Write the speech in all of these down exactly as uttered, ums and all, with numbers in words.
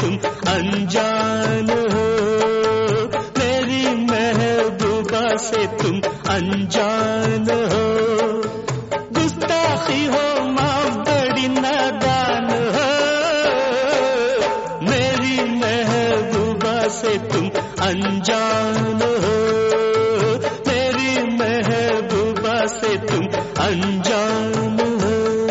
तुम अनजान हो, मेरी महबूबा से तुम अनजान हो। गुस्ताखी हो माफ बड़ी नादान हो, मेरी महबूबा से तुम अनजान हो, मेरी महबूबा से तुम अनजान हो।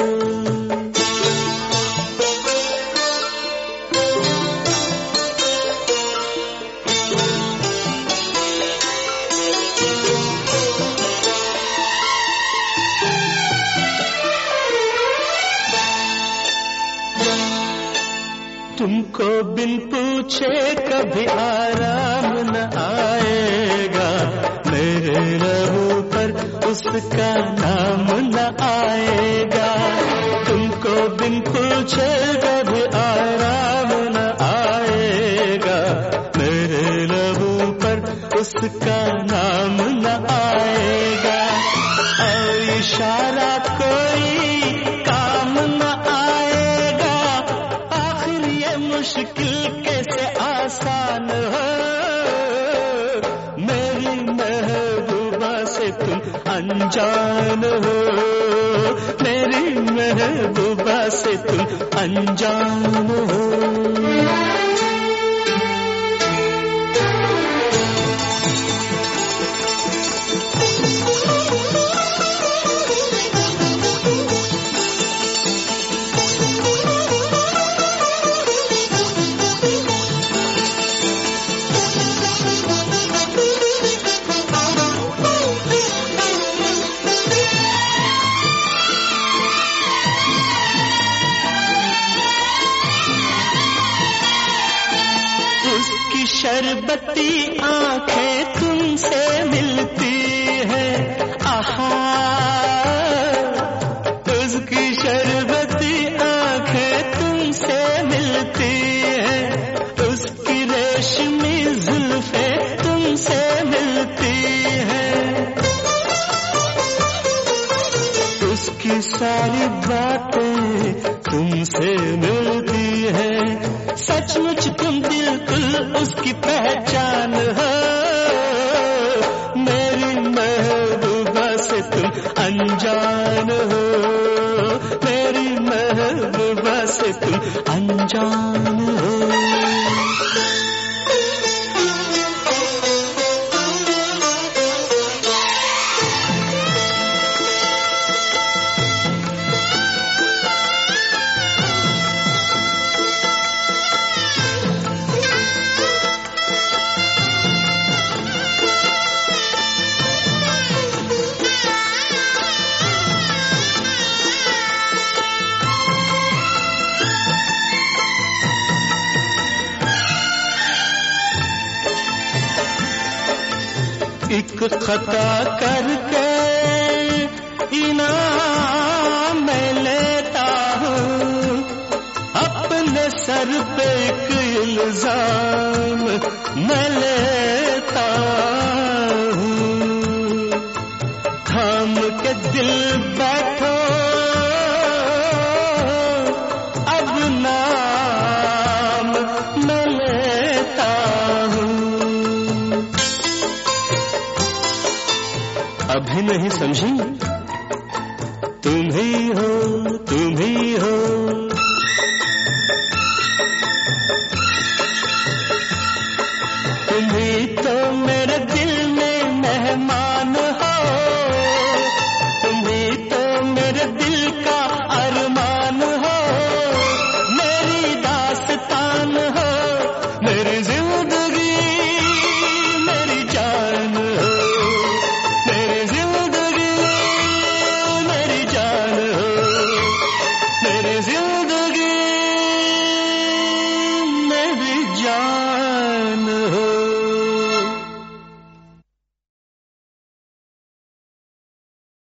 तुमको बिन पूछे कभी आराम न आएगा, मेरे लबों पर उसका नाम न आएगा। तुमको बिन पूछे कभी आराम न आएगा, मेरे लबों पर उसका नाम न आएगा। और इशारा कोई काम न आएगा, आखिर ये मुश्किल कैसे आसान हो, मेरी महबूबा से तुम अनजान हो, मेरी महबूबा से तुम अनजान हो। उसकी शरबती आंखें तुमसे मिलती है, आहा। उसकी शरबती आंखें तुमसे मिलती है, उसकी रेशमी जुल्फें तुमसे मिलती है, उसकी सारी बातें तुमसे मिलती है। सचमुच तुम बिल्कुल उसकी पहचान हो, मेरी महबूबा से तुम अनजान हो, मेरी महबूबा से तुम अनजान हो। एक खता करके इनाम मैं लेता हूँ, अपने सर पे एक इल्जाम मैं लेता हूँ। थाम के दिल बैठो अब नाम मैं लेता हूँ। अभी नहीं समझी, तुम ही हो, तुम ही हो